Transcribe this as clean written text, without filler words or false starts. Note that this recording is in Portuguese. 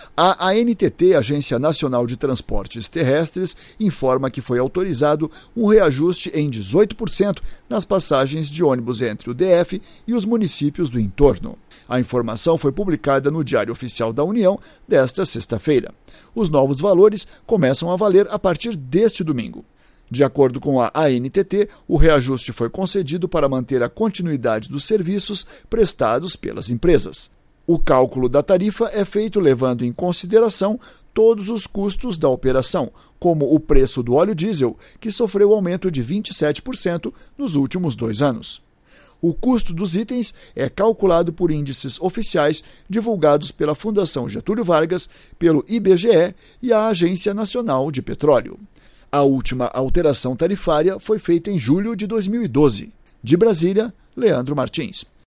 A ANTT, Agência Nacional de Transportes Terrestres, informa que foi autorizado um reajuste em 18% nas passagens de ônibus entre o DF e os municípios do entorno. A informação foi publicada no Diário Oficial da União desta sexta-feira. Os novos valores começam a valer a partir deste domingo. De acordo com a ANTT, o reajuste foi concedido para manter a continuidade dos serviços prestados pelas empresas. O cálculo da tarifa é feito levando em consideração todos os custos da operação, como o preço do óleo diesel, que sofreu aumento de 27% nos últimos 2 anos. O custo dos itens é calculado por índices oficiais divulgados pela Fundação Getúlio Vargas, pelo IBGE e a Agência Nacional de Petróleo. A última alteração tarifária foi feita em julho de 2012. De Brasília, Leandro Martins.